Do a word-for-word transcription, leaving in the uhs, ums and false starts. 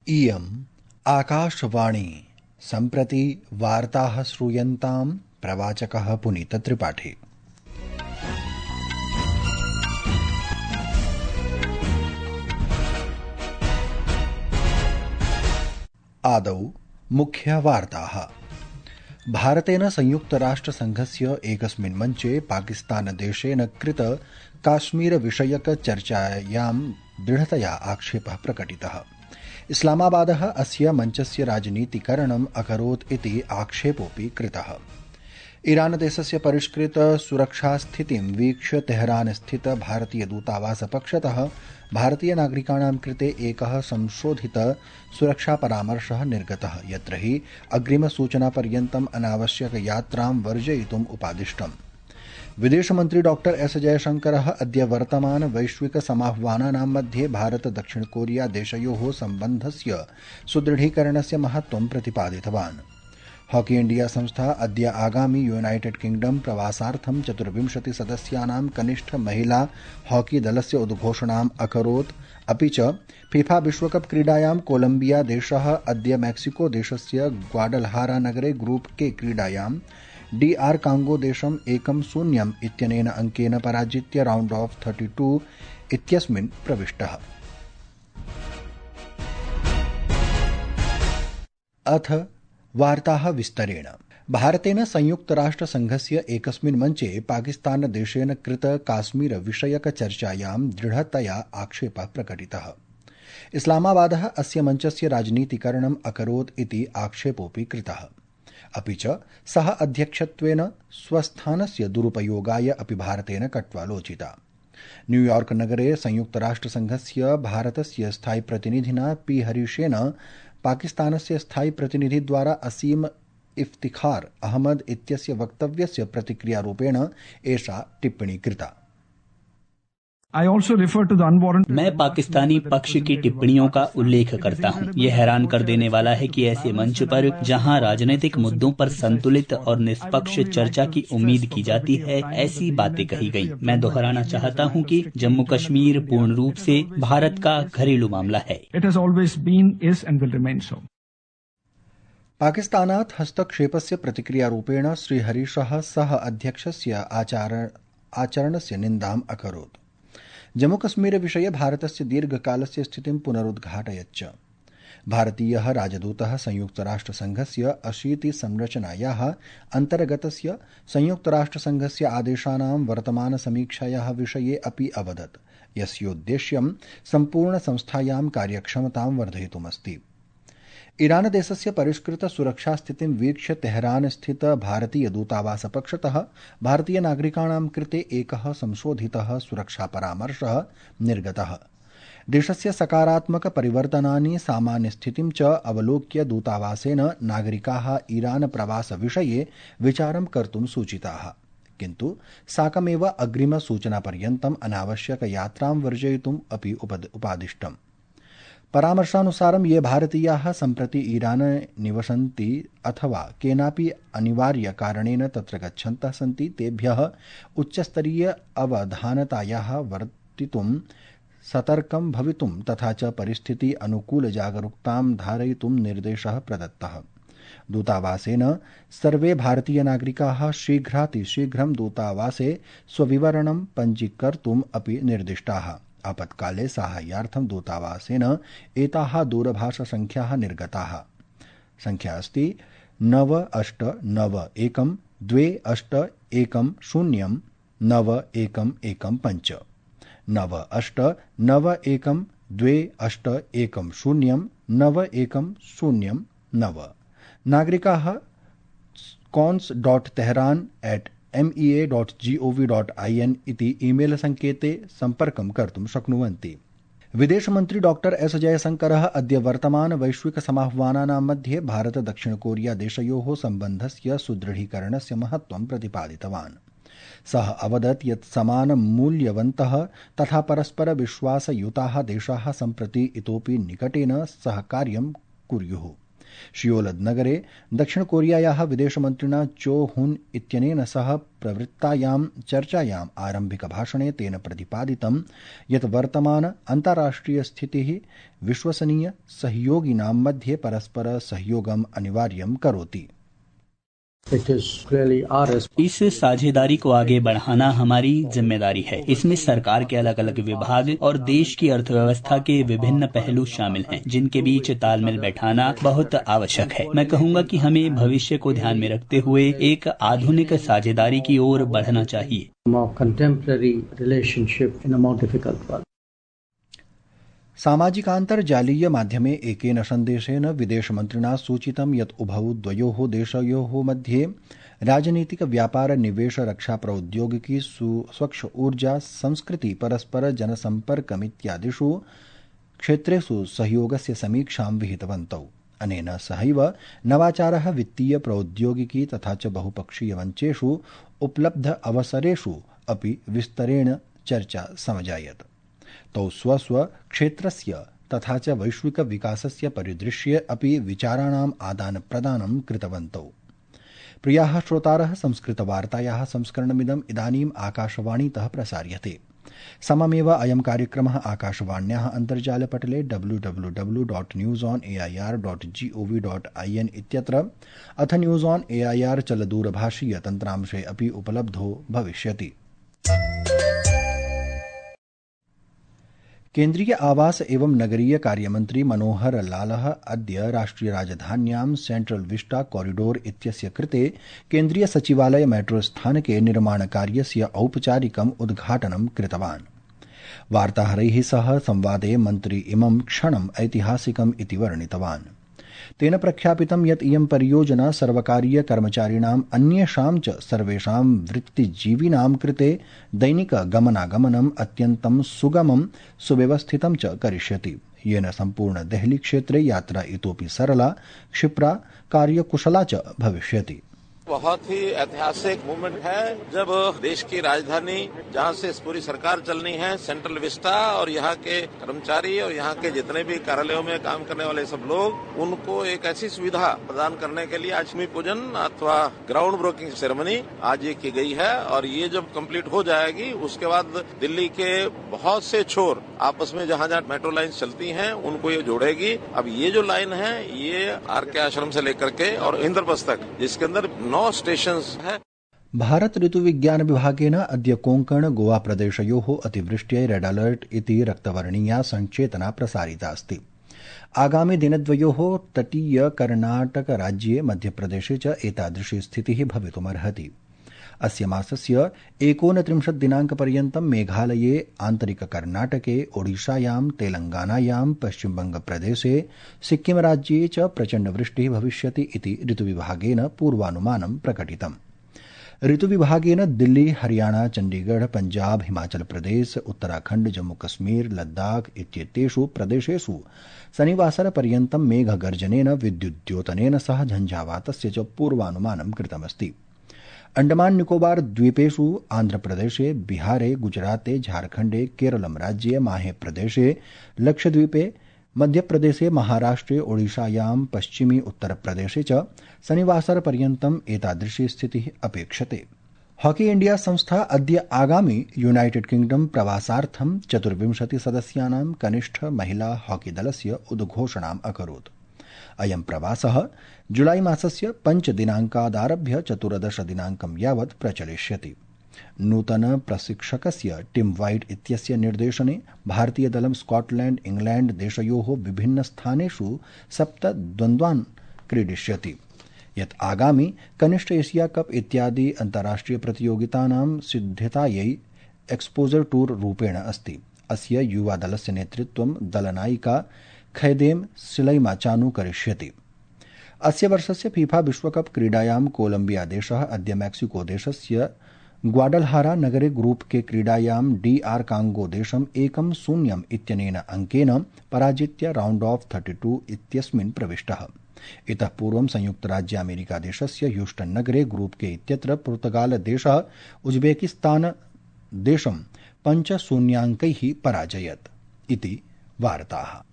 इयम् आकाशवाणी। सम्प्रति वार्ताः श्रूयन्ताम्। प्रवाचकः पुनीतत्रिपाठी। आदौ मुख्यवार्ताः। भारतेन संयुक्तराष्ट्रसङ्घस्य एकस्मिन् मञ्चे पाकिस्तानदेशेन कृत काश्मीरविषयकचर्चायां दृढतया आक्षेपः प्रकटितः। इस्लामाबादः अस्य मञ्चस्य राजनीतिकरणम् अकरोत् इति आक्षेपोऽपि कृतः। ईरानदेशस्य परिष्कृत सुरक्षास्थितिं वीक्ष्य तेहरान स्थित भारतीयदूतावासपक्षतः भारतीयनागरिकाणां कृते एकः संशोधित सुरक्षापरामर्शः निर्गतः, यत्र हि अग्रिमसूचनापर्यन्तम् अनावश्यकयात्रां वर्जयितुम् उपादिष्टम्। विदेशमन्त्री डॉक्टर एस जयशंकरः अद्य वर्तमान वैश्विकसमाह्वानानां मध्ये भारत दक्षिण कोरिया देशयोः सम्बन्धस्य सुदृढीकरणस्य महत्त्वं प्रतिपादितवान्। हॉकी इंडिया संस्था अद्य आगामि यूनाइटेड किंगडम प्रवासार्थं चतुर्विंशति सदस्यानां कनिष्ठ महिला हॉकी दलस्य उद्घोषणाम् अकरोत्। अपि च फीफा विश्वकप क्रीडायां कोलम्बिया देशः अद्य मैक्सिको देशस्य ग्वाडलहारा नगरे ग्रुप के क्रीडायां डी आर कांगो देशम् एकं शून्यम् इत्यनेन अंकेन पराजित्य राउंड ऑफ थर्टी टू इत्यस्मिन् प्रविष्टः। अथ वार्ताः विस्तरेण। भारतेन संयुक्तराष्ट्रसङ्घस्य एकस्मिन् मञ्चे पाकिस्तानदेशेन कृत काश्मीरविषयकचर्चायां दृढतया आक्षेपः प्रकटितः। इस्लामाबादः अस्य मञ्चस्य राजनीतिकरणम् अकरोत् इति आक्षेपोऽपि कृतः। अपि च सः अध्यक्षत्वेन स्वस्थानस्य दुरुपयोगाय अपि भारतेन कट्वालोचिता। न्यूयॉर्क नगरे संयुक्तराष्ट्रसङ्घस्य भारतस्य स्थायि प्रतिनिधिना पी हरीशेन पाकिस्तानस्य स्थायि प्रतिनिधिद्वारा असीम इफ्तिखार अहमद इत्यस्य वक्तव्यस्य प्रतिक्रियारूपेण एषा टिप्पणी कृता। मैं पाकिस्तानी पक्ष की टिप्पणियों का उल्लेख करता हूं। यह हैरान कर देने वाला है कि ऐसे मंच पर जहां राजनीतिक मुद्दों पर संतुलित और निष्पक्ष चर्चा की उम्मीद की जाती है, ऐसी बातें कही गई। मैं दोहराना चाहता हूं कि जम्मू कश्मीर पूर्ण रूप से भारत का घरेलू मामला है। पाकिस्तानात् हस्तक्षेपस्य प्रतिक्रियारूपेण श्रीहरीशः सह अध्यक्षस्य आचरणस्य निन्दाम् अकरोत्। जम्मूकश्मीरविषये भारतस्य दीर्घकालस्य स्थितिं पुनरुद्घाटयच्च। भारतीयः राजदूतः संयुक्तराष्ट्रसङ्घस्य अशीति संरचनायाः अन्तर्गतस्य संयुक्तराष्ट्रसङ्घस्य आदेशानां वर्तमानसमीक्षायाः विषये अपि अवदत्, यस्योद्देश्यं सम्पूर्णसंस्थायां कार्यक्षमतां वर्धयितुमस्ति। ईरानदेशस्य परिष्कृत सुरक्षास्थितिं वीक्ष्य तेहरान स्थित भारतीयदूतावासपक्षतः भारतीयनागरिकाणां कृते एकः संशोधितः सुरक्षापरामर्शः निर्गतः। देशस्य सकारात्मकपरिवर्तनानि सामान्यस्थितिं च अवलोक्य दूतावासेन नागरिकाः ईरान प्रवासविषये विचारं कर्तुं सूचिताः, किन्तु साकमेव अग्रिमसूचनापर्यन्तम् अनावश्यकयात्रां वर्जयितुम् अपि उपादिष्टम्। परामर्शानुसारं ये भारतीयाः सम्प्रति ईराने निवसन्ति अथवा केनापि अनिवार्यकारणेन तत्र गच्छन्तः सन्ति, तेभ्यः उच्चस्तरीय अवधानतायाः वर्तितुं, सतर्कं भवितुं तथा च परिस्थिति अनुकूलजागरूकतां धारयितुं निर्देशः प्रदत्तः। दूतावासेन सर्वे भारतीयनागरिकाः शीघ्रातिशीघ्रं दूतावासे स्वविवरणं पञ्जीकर्तुम् अपि निर्दिष्टाः। आपत्काले साहाय्यार्थं दूतावासेन एताः दूरभाषसङ्ख्याः निर्गताः। संख्या अस्ति नव अष्ट नव एकं द्वे अष्ट एकं शून्यं नव एकम् एकं पञ्च नव अष्ट नव एकं द्वे अष्ट एकं शून्यं नव एकं शून्यं नव। नागरिकाः cons dot Tehran at M E A dot G O V dot I N इति ईमेल संकेते सम्पर्कं कर्तुं शक्नुवन्ति। विदेशमन्त्री डॉक्टर एस जयशंकरः अद्य वर्तमान वैश्विकसमाह्वानानां मध्ये भारत दक्षिण कोरिया देशयोः सम्बन्धस्य सुदृढीकरणस्य महत्त्वं प्रतिपादितवान्। सः अवदत् यत् समानमूल्यवन्तः तथा परस्पर विश्वासयुताः देशाः सम्प्रति इतोपि निकटेन सहकार्यं कुर्युः। शियोलद नगरे दक्षिण कोरियायाः विदेशमन्त्रिणा चो हुन इत्यनेन सह प्रवृत्तायां चर्चायाम् आरम्भिकभाषणे तेन प्रतिपादितं यत् वर्तमान अन्ताराष्ट्रियस्थितिः विश्वसनीय सहयोगिनां मध्ये परस्पर सहयोगम् अनिवार्यं करोति। इस साझेदारी को आगे बढ़ाना हमारी जिम्मेदारी है। इसमें सरकार के अलग अलग विभाग और देश की अर्थव्यवस्था के विभिन्न पहलू शामिल हैं, जिनके बीच तालमेल बैठाना बहुत आवश्यक है। मैं कहूँगा कि हमें भविष्य को ध्यान में रखते हुए एक आधुनिक साझेदारी की ओर बढ़ना चाहिए। सामाजिकान्तर्जालीय माध्यमे एकेन सन्देशेन विदेशमन्त्रिणा सूचितं यत् उभौ द्वयोः देशयोः मध्ये राजनीतिक व्यापार निवेश रक्षा प्रौद्योगिकी स्वच्छ ऊर्जा संस्कृति परस्पर जनसम्पर्कमित्यादिषु क्षेत्रेषु सहयोगस्य समीक्षां विहितवन्तौ। अनेन सहैव नवाचारः वित्तीय प्रौद्योगिकी तथा च बहुपक्षीय मञ्चेषु उपलब्ध अवसरेषु अपि विस्तरेण चर्चा समजायत। तौ स्वस्व क्षेत्रस्य तथा च वैश्विक विकासस्य परिदृश्ये अपि विचाराणाम् आदान प्रदानं कृतवन्तौ। प्रियाः श्रोतारः, संस्कृतवार्तायाः संस्करणमिदम् इदानीम् आकाशवाणीतः प्रसार्यते। सममेव अयं कार्यक्रमः आकाशवाण्याः अन्तर्जालपटले W W W dot news on A I R dot G O V dot I N इत्यत्र अथ news on A I R चलदूरभाषीय तन्त्रांशे अपि उपलब्धो भविष्यति। केन्द्रीय आवास एवं नगरीय कार्यमन्त्री मनोहर लालः अद्य राष्ट्रिय राजधान्यां सेंट्रल विस्टा कॉरिडोर इत्यस्य कृते केन्द्रीय सचिवालय मेट्रो स्थानके निर्माणकार्यस्य औपचारिकम् उद्घाटनं कृतवान्। वार्ताहरैः सह संवादे मन्त्री इमं क्षणम् ऐतिहासिकम् इति वर्णितवान्। तेन प्रख्यापितं यत् इयं परियोजना सर्वकारीय कर्मचारिणाम् अन्येषां च सर्वेषां वृत्तिजीविनां कृते दैनिक गमनागमनम् अत्यन्तं सुगमं सुव्यवस्थितं च करिष्यति, येन सम्पूर्ण देहली क्षेत्रे यात्रा इतोपि सरला, क्षिप्रा, कार्यकुशला च भविष्यति। बहुत ही ऐतिहासिक मूवमेंट है जब देश की राजधानी जहां से पूरी सरकार चलनी है, सेंट्रल विस्टा, और यहाँ के कर्मचारी और यहाँ के जितने भी कार्यालयों में काम करने वाले सब लोग, उनको एक ऐसी सुविधा प्रदान करने के लिए आज भूमि पूजन अथवा ग्राउंड ब्रेकिंग सेरेमनी आज ये की गई है। और ये जब कंप्लीट हो जाएगी उसके बाद दिल्ली के बहुत से छोर आपस में जहाँ जहाँ मेट्रो लाइन चलती हैं उनको ये जोड़ेगी। अब ये जो लाइन है ये आर के आश्रम से लेकर के और इंद्रप्रस्थ तक, जिसके अंदर नौ स्टेशंस है। भारत ऋतुविज्ञान विभागेन अद्य कोंकण गोवा प्रदेशयोः अतिवृष्ट्यै रेड अलर्ट इति रक्तवर्णीया संचेतना प्रसारिता अस्ति। आगामि दिनद्वयोः तटीय कर्णाटक राज्ये मध्यप्रदेशे च एतादृशी स्थितिः भवितुमर्हति। अस्य मासस्य एकोनत्रिंशत् दिनाङ्कपर्यन्तं मेघालये, आन्तरिक कर्णाटके, ओडिशायां, तेलंगानायां, पश्चिमबंगप्रदेशे, सिक्किम राज्ये च प्रचण्डवृष्टिः भविष्यति इति ऋतुविभागेन पूर्वानुमानं प्रकटितम्। ऋतुविभागेन दिल्ली, हरियाणा, चण्डीगढ़, पंजाब, हिमाचल प्रदेश, उत्तराखण्ड, जम्मू कश्मीर, लद्दाख इत्येतेषु प्रदेशेषु शनिवासरपर्यन्तं मेघगर्जनेन, विद्युद्योतनेन सह झञ्झावातस्य च पूर्वानुमानं कृतमस्ति। अंडमान निकोबार द्वीपेषु, आन्ध्रप्रदेशे, बिहारे, गुजराते, झारखण्डे, केरलम राज्ये, माहे प्रदेशे, लक्षद्वीपे, मध्यप्रदेशे, महाराष्ट्रे, ओडिशायां, पश्चिमी उत्तरप्रदेशे च शनिवासरपर्यन्तम् एतादृशी स्थितिः अपेक्षते। हॉकी इंडिया संस्था अद्य आगामि यूनाइटेड किंगडम प्रवासार्थं चतुर्विंशति सदस्यानां कनिष्ठ महिला हॉकी दलस्य उद्घोषणाम् अकरोत्। अयं प्रवासः जुलाई मासस्य पञ्चदिनाङ्कादारभ्य चतुर्दश दिनाङ्कं यावत् प्रचलिष्यति। नूतन प्रशिक्षकस्य टिम वाइट इत्यस्य निर्देशने भारतीयदलं स्कॉटलैंड, इंग्लैंड देशयोः विभिन्न स्थानेषु सप्त द्वन्द्वान् क्रीडिष्यति, यत् आगामि कनिष्ठ एशिया कप इत्यादि अन्ताराष्ट्रिय प्रतियोगितानां सिद्धतायै एक्सपोजर टूर रूपेण अस्ति। अस्य युवा दलस्य नेतृत्वं दलनायिका खैदेम सिलैमाचानु करिष्यति। अस्य वर्षस्य फीफा विश्वकप क्रीडायां कोलंबिया देशः अद्य मैक्सिको देशस्य ग्वाडलहारा नगरे ग्रुप के क्रीडायां डी आर कांगो देशम् एकं शून्यम् इत्यनेन अंकेन पराजित्य राउंड ऑफ थर्टी टू इत्यस्मिन् प्रविष्टः। इतः पूर्वं संयुक्तराज्य अमेरिका देशस्य ह्यूस्टन नगरे ग्रुप के इत्यत्र पुर्तगाल देशः उज्बेकिस्तान देशं पञ्च शून्याङ्कैः पराजयत् इति वार्ताः।